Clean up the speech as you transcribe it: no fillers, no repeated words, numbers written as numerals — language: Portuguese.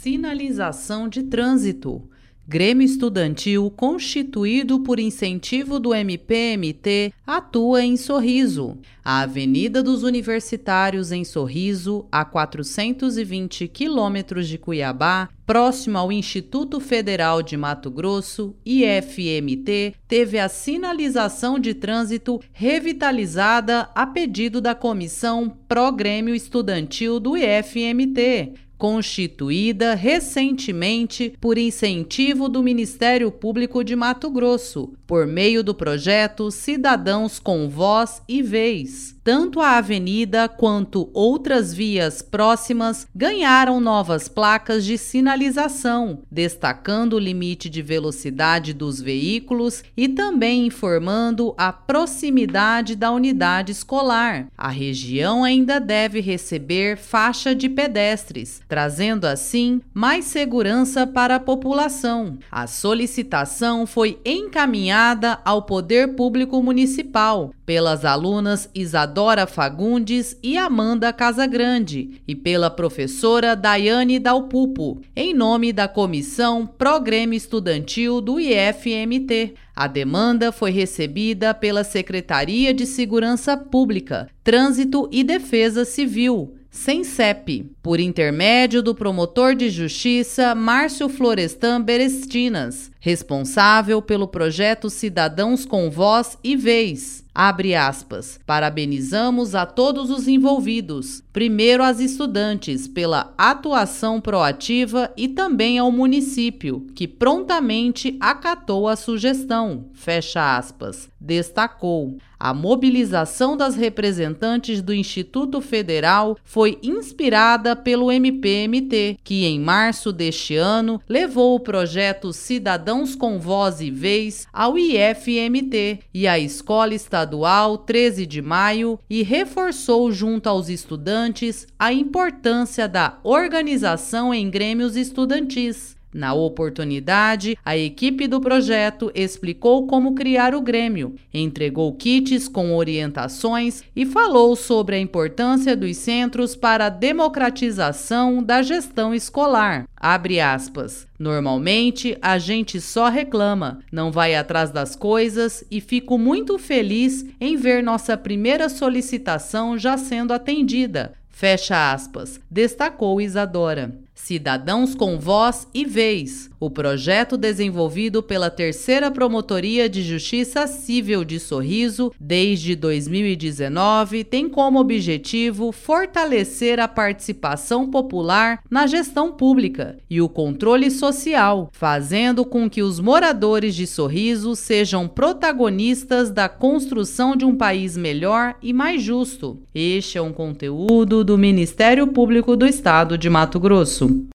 Sinalização de trânsito. Grêmio Estudantil, constituído por incentivo do MPMT, atua em Sorriso. A Avenida dos Universitários, em Sorriso, a 420 quilômetros de Cuiabá, próximo ao Instituto Federal de Mato Grosso, IFMT, teve a sinalização de trânsito revitalizada a pedido da Comissão Pró-Grêmio Estudantil do IFMT, constituída recentemente por incentivo do Ministério Público de Mato Grosso, por meio do projeto Cidadãos com Voz e Vez. Tanto a avenida quanto outras vias próximas ganharam novas placas de sinalização, destacando o limite de velocidade dos veículos e também informando a proximidade da unidade escolar. A região ainda deve receber faixa de pedestres, trazendo assim mais segurança para a população. A solicitação foi encaminhada ao Poder Público Municipal pelas alunas Isadora Fagundes e Amanda Casagrande e pela professora Daiane Dalpupo, em nome da Comissão Pró-Grêmio Estudantil do IFMT. A demanda foi recebida pela Secretaria de Segurança Pública, Trânsito e Defesa Civil, SENCEP, por intermédio do promotor de justiça Márcio Florestan Berestinas, responsável pelo projeto Cidadãos com Voz e Vez. Abre aspas. Parabenizamos a todos os envolvidos, primeiro às estudantes pela atuação proativa e também ao município, que prontamente acatou a sugestão, fecha aspas. Destacou. A mobilização das representantes do Instituto Federal foi inspirada pelo MPMT, que em março deste ano levou o projeto Cidadãos com Voz e Vez ao IFMT e à Escola Estadual 13 de Maio e reforçou junto aos estudantes a importância da organização em grêmios estudantis. Na oportunidade, a equipe do projeto explicou como criar o Grêmio, entregou kits com orientações e falou sobre a importância dos centros para a democratização da gestão escolar. Abre aspas. Normalmente, a gente só reclama, não vai atrás das coisas e fico muito feliz em ver nossa primeira solicitação já sendo atendida. Fecha aspas, destacou Isadora. Cidadãos com Voz e Vez. O projeto desenvolvido pela Terceira Promotoria de Justiça Civil de Sorriso desde 2019 tem como objetivo fortalecer a participação popular na gestão pública e o controle social, fazendo com que os moradores de Sorriso sejam protagonistas da construção de um país melhor e mais justo. Este é um conteúdo do Ministério Público do Estado de Mato Grosso.